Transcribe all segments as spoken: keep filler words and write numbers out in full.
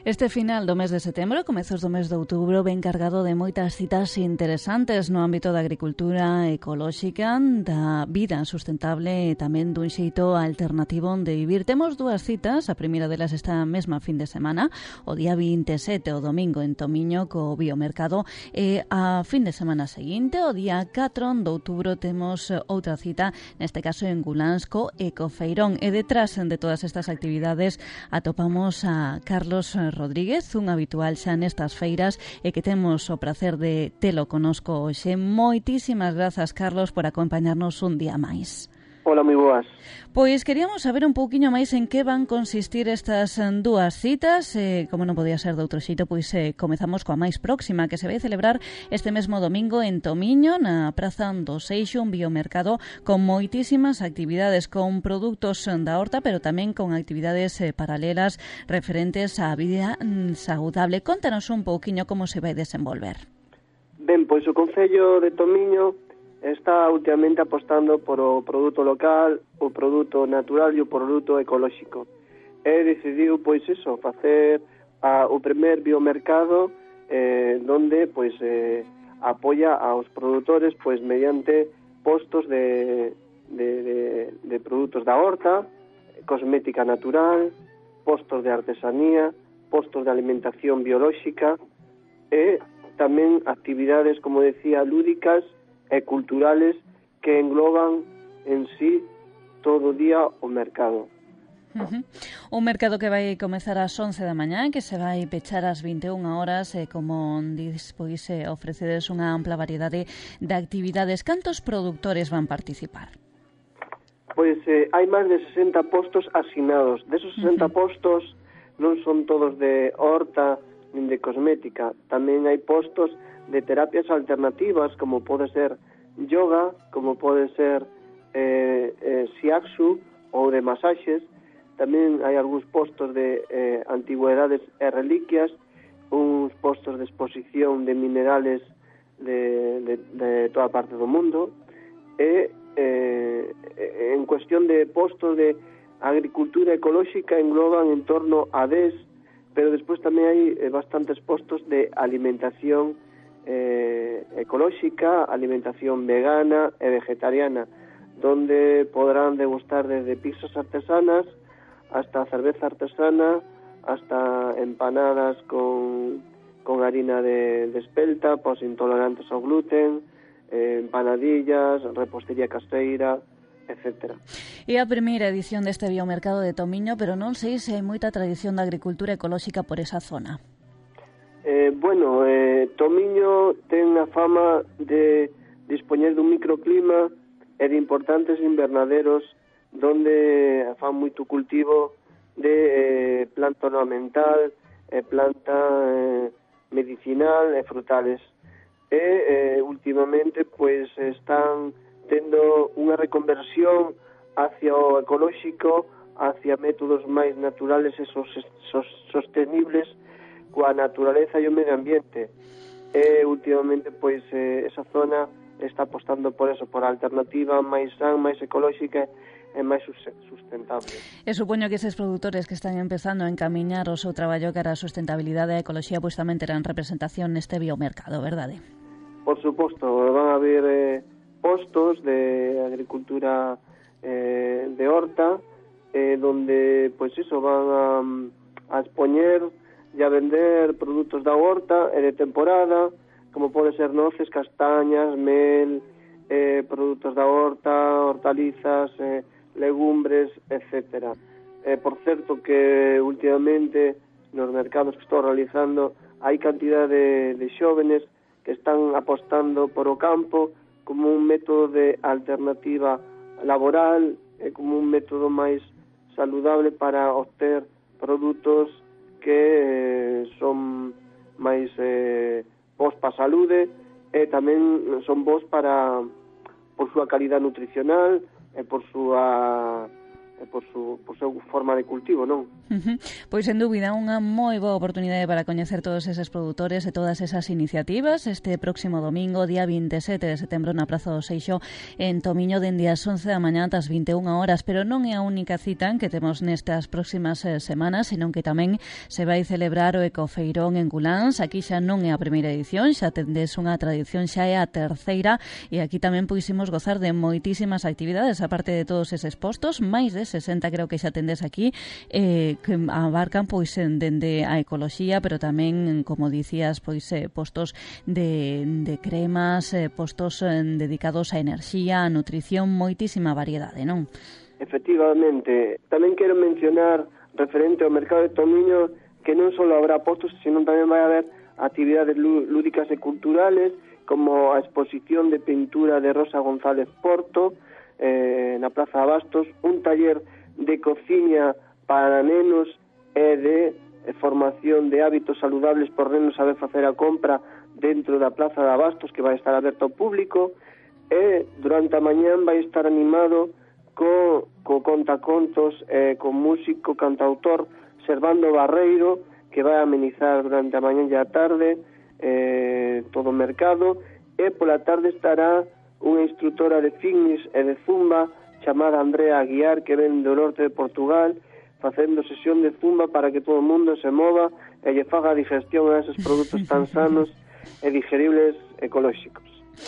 Este final do mes de setembro, comezos do mes de outubro, ven cargado de moitas citas interesantes no ámbito da agricultura ecolóxica, da vida sustentable e tamén dun xeito alternativo de vivir. Temos dúas citas, a primeira delas esta mesma fin de semana, o día vinte e sete, o domingo, en Tomiño, co Biomercado, e a fin de semana seguinte, o día catro de outubro, temos outra cita, neste caso en Guláns, co Ecofeirón. E detrás de todas estas actividades atopamos a Carlos Rodríguez, un habitual xa nestas feiras e que temos o prazer de telo conosco hoxe. Moitísimas grazas, Carlos, por acompañarnos un día máis. Hola, moi boas. Pois queríamos saber un pouquiño máis en que van consistir estas dúas citas. Eh, como non podía ser de outro xeito, pois eh, comezamos coa máis próxima, que se vai celebrar este mesmo domingo en Tomiño, na Praza do Seixo, un biomercado con moitísimas actividades, con produtos da horta, pero tamén con actividades eh, paralelas referentes á vida mm, saudable. Contanos un pouquiño como se vai desenvolver. Ben, pois o Concello de Tomiño está últimamente apostando por o produto local, o produto natural e o produto ecolóxico. E decidiu, pois, eso, facer a, o primer biomercado eh, donde, pois, eh, apoia aos produtores, pois, mediante postos de, de, de, de produtos da horta, cosmética natural, postos de artesanía, postos de alimentación biolóxica e tamén actividades, como decía, lúdicas e culturales que engloban en sí todo o día o mercado. Uh-huh. Un mercado que vai comezar ás once da mañá, que se vai pechar ás vinte e unha horas, e como dis, pois, eh, ofrecedes unha ampla variedade de actividades. Cantos produtores van participar? Pois eh, hai máis de sesenta postos asignados. Desos sesenta uh-huh. postos non son todos de horta nin de cosmética. Tamén hai postos de terapias alternativas, como pode ser yoga, como pode ser eh, eh, shiatsu ou de masaxes. Tamén hai algúns postos de eh, antigüedades e reliquias, uns postos de exposición de minerales de, de, de toda parte do mundo, e eh, en cuestión de postos de agricultura ecolóxica engloban en torno a dez, pero despois tamén hai eh, bastantes postos de alimentación Eh, ecolóxica, alimentación vegana e vegetariana, donde podrán degustar desde pizzas artesanas hasta cerveza artesana, hasta empanadas con, con harina de, de espelta, pos intolerantes ao gluten, eh, empanadillas, repostería caseira, etcétera. É a primeira edición deste biomercado de Tomiño, pero non sei se hai moita tradición da agricultura ecolóxica por esa zona. Eh, bueno, eh, Tomiño ten a fama de dispoñer dun microclima e de importantes invernaderos donde fan moito cultivo de eh, planta ornamental, eh, planta eh, medicinal e frutales. E eh, últimamente pois están tendo unha reconversión hacia o ecolóxico, hacia métodos máis naturales e sos, sos, sostenibles coa naturaleza e o medio ambiente. E últimamente pois eh, esa zona está apostando por eso, por a alternativa máis san, máis ecolóxica e máis sustentable. E supoño que eses produtores que están empezando a encamiñar o seu traballo cara a sustentabilidade e a ecoloxía pois tamén terán representación neste biomercado, verdade? Por suposto, van a haber eh, postos de agricultura eh, de horta eh, donde pois eso van a, a expoñer e a vender produtos da horta e de temporada, como pode ser noces, castañas, mel, eh, produtos da horta, hortalizas, eh, legumbres, etcétera. Eh, por certo que últimamente nos mercados que estou realizando hai cantidad de, de xóvenes que están apostando por o campo como un método de alternativa laboral e como un método máis saludable para obter produtos que eh, son máis eh, bons para a saúde e tamén son bons para por súa calidad nutricional e por súa e por su por seu forma de cultivo, non? Uh-huh. Pois, sen dúbida, unha moi boa oportunidade para coñecer todos eses produtores e todas esas iniciativas este próximo domingo, día vinte e sete de setembro, na Praza do Seixo, en Tomiño, dende as once da mañá ás vinte e unha horas. Pero non é a única cita que temos nestas próximas eh, semanas, senón que tamén se vai celebrar o Ecofeirón en Guláns. Aquí xa non é a primeira edición, xa tendes unha tradición, xa é a terceira, e aquí tamén poisimos gozar de moitísimas actividades, aparte de todos eses postos, máis de sesenta creo que xa tendes aquí, eh, que abarcan pois dende a ecoloxía, pero tamén, como dicías, pois eh, postos de, de cremas, eh, postos eh, dedicados á enerxía, á nutrición, moitísima variedade, non? Efectivamente. Tamén quero mencionar, referente ao mercado de Tomiño, que non só habrá postos, senón tamén vai haber actividades lúdicas e culturales, como a exposición de pintura de Rosa González Porto, eh, na Praza de Abastos, un taller de cociña para nenos e de eh, formación de hábitos saludables por nenos, saber facer a compra dentro da Praza de Abastos, que vai estar aberto ao público, e durante a mañán vai estar animado co, co contacontos, eh, co músico cantautor Servando Barreiro, que vai amenizar durante a mañán e a tarde eh, todo o mercado, e pola tarde estará unha instructora de fitness e de zumba chamada Andrea Aguiar, que ven do norte de Portugal, facendo sesión de zumba para que todo o mundo se mova e lle faga digestión a esos produtos tan sanos e digeribles ecolóxicos.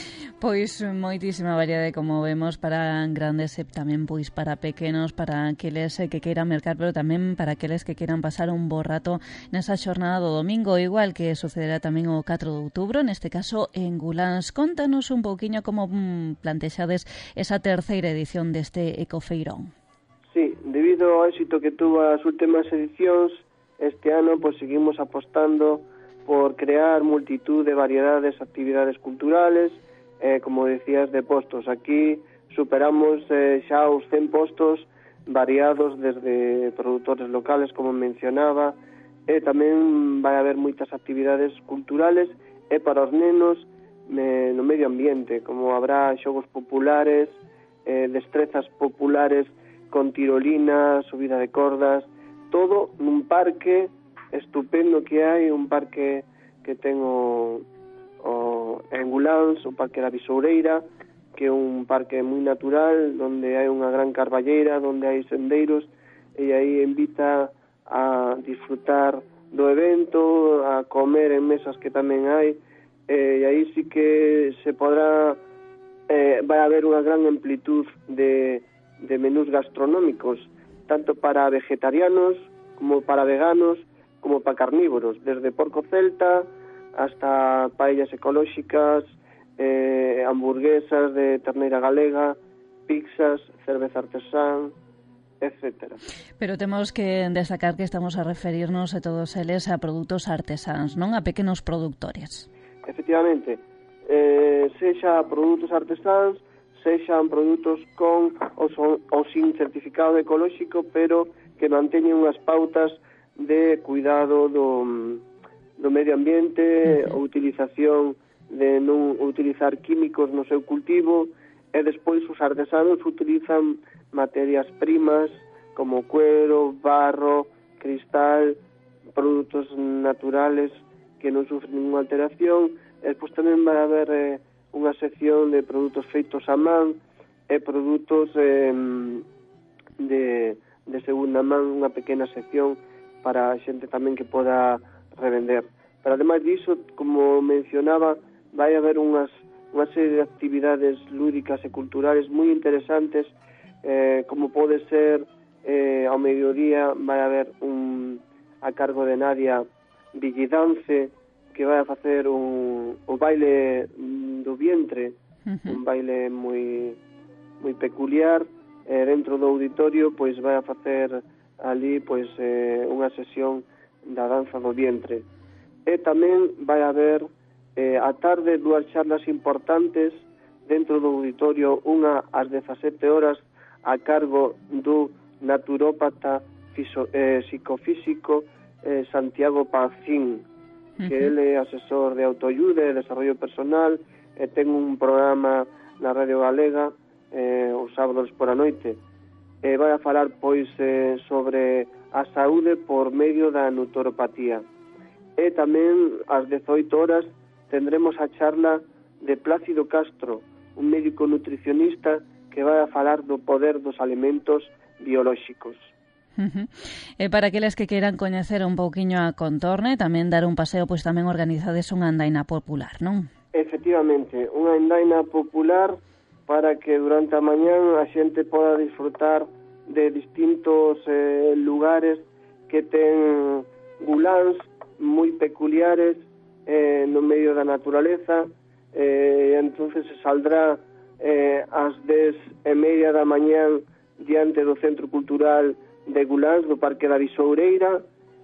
Pois moitísima variedade, como vemos, para grandes e tamén pois para pequenos, para aqueles que queiran mercar, pero tamén para aqueles que queiran pasar un bo rato nesa xornada do domingo, igual que sucederá tamén o catro de outubro, neste caso en Guláns. Contanos un pouquiño como plantexades esa terceira edición deste Ecofeirón. Sí, debido ao éxito que tuvo as últimas edicións, este ano pois seguimos apostando por crear multitud de variedades, actividades culturales, Eh, como decías, de postos. Aquí superamos eh, xa os cen postos variados, desde produtores locales, como mencionaba, e tamén vai haber moitas actividades culturales e para os nenos me, no medio ambiente, como habrá xogos populares, eh, destrezas populares con tirolina, subida de cordas, todo nun parque estupendo que hai, un parque que ten o o en Guláns, o Parque da Visoureira, que é un parque moi natural, onde hai unha gran carballeira, onde hai sendeiros, e aí invita a disfrutar do evento, a comer en mesas que tamén hai, e aí sí que se podrá, eh, vai haber unha gran amplitud de, de menús gastronómicos, tanto para vegetarianos, como para veganos, como para carnívoros, desde porco celta hasta paellas ecolóxicas, eh, hamburguesas de terneira galega, pizzas, cerveza artesán, etcétera. Pero temos que destacar que estamos a referirnos a todos eles a produtos artesáns, non a pequenos produtores. Efectivamente, eh, sexa produtos artesáns, sexan produtos con ou, son, ou sin certificado ecolóxico, pero que manteñen unhas pautas de cuidado do do medio ambiente, a utilización de non utilizar químicos no seu cultivo, e despois os artesanos utilizan materias primas como cuero, barro, cristal, produtos naturales que non sufren ninguna alteración. E despois tamén vai haber eh, unha sección de produtos feitos a man e produtos eh, de, de segunda man, unha pequena sección para a xente tamén que poda revender. Pero ademais diso, como mencionaba, vai haber unhas unha serie de actividades lúdicas e culturales moi interesantes, eh, como pode ser eh, ao mediodía vai haber un a cargo de Nadia Villidance, que vai a facer un, o baile do vientre, uh-huh. un baile moi moi peculiar, e dentro do auditorio pois vai a facer ali pois eh, unha sesión da danza do vientre. E tamén vai haber eh, a tarde dúas charlas importantes dentro do auditorio, unha ás dezasete horas a cargo do naturópata fiso, eh, psicofísico eh, Santiago Pazín, que uh-huh. ele é asesor de autoayuda e desarrollo personal, e ten un programa na Radio Galega eh, os sábados por a noite. e vai a falar pois eh, sobre a saúde por medio da naturopatía. E tamén ás dezoito horas tendremos a charla de Plácido Castro, un médico nutricionista que vai a falar do poder dos alimentos biolóxicos. Uh-huh. E para aqueles que queiran coñecer un pouquiño a Contorne, tamén dar un paseo, pois tamén organizades unha andaina popular, non? Efectivamente, unha andaina popular para que durante a mañán a xente poda disfrutar de distintos eh, lugares que ten guláns moi peculiares eh, no medio da naturaleza, eh, e entonces se saldrá eh, ás dez e media da mañán diante do Centro Cultural de Guláns, do Parque da Visoureira,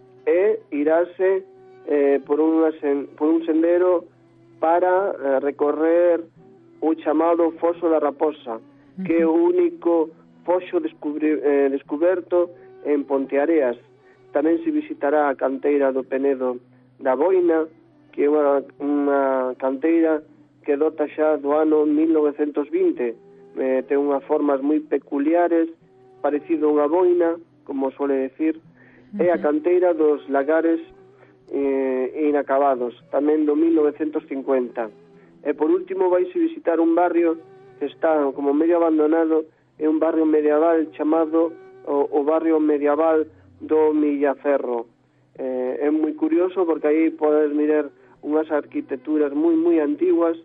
e irase eh, por, unha sen, por un sendero para eh, recorrer o chamado Foso da Raposa, uh-huh. que é o único foxo descubri, eh, descuberto en Ponteareas. Tamén se visitará a canteira do Penedo da Boina, que é unha, unha canteira que dota xa do ano mil novecentos vinte. Eh, ten unhas formas moi peculiares, parecido a unha boina, como suele decir, uh-huh. é a canteira dos lagares eh, inacabados, tamén do mil novecentos cincuenta. E por último vaise visitar un barrio que está como medio abandonado, é un barrio medieval chamado o, o barrio medieval do Millaferro. Eh, é moi curioso porque aí podes mirar unhas arquitecturas moi moi antiguas,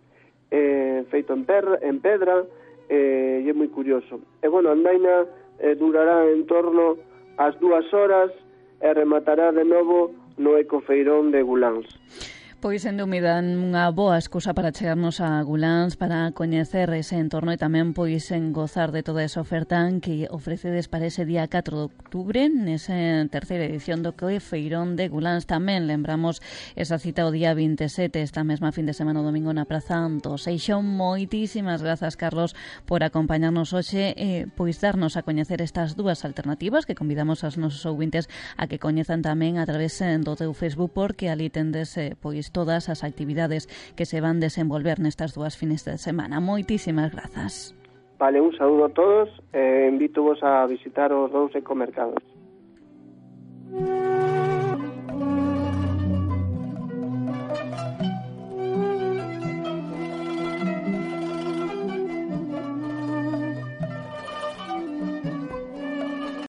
eh, feito en, perra, en pedra, eh, e é moi curioso. E bueno, a andaina eh, durará en torno ás dúas horas e rematará de novo no Ecofeirón de Guláns. Pois, en dúbida, unha boa excusa para chegarnos a Guláns, para coñecer ese entorno e tamén pois en gozar de toda esa oferta que ofrecedes para ese día catro de outubro, nesa terceira edición do Ecofeirón de Guláns. Tamén lembramos esa cita o día veintisiete, esta mesma fin de semana, o domingo, na Praza do Seixo. Moitísimas grazas, Carlos, por acompañarnos hoxe e pois darnos a coñecer estas dúas alternativas que convidamos aos nosos ouvintes a que coñezan tamén a través do teu Facebook, porque ali tendes pois todas as actividades que se van desenvolver nestas dúas fines de semana. Moitísimas grazas. Vale, un saúdo a todos e invito vos a visitar os dous ecomercados.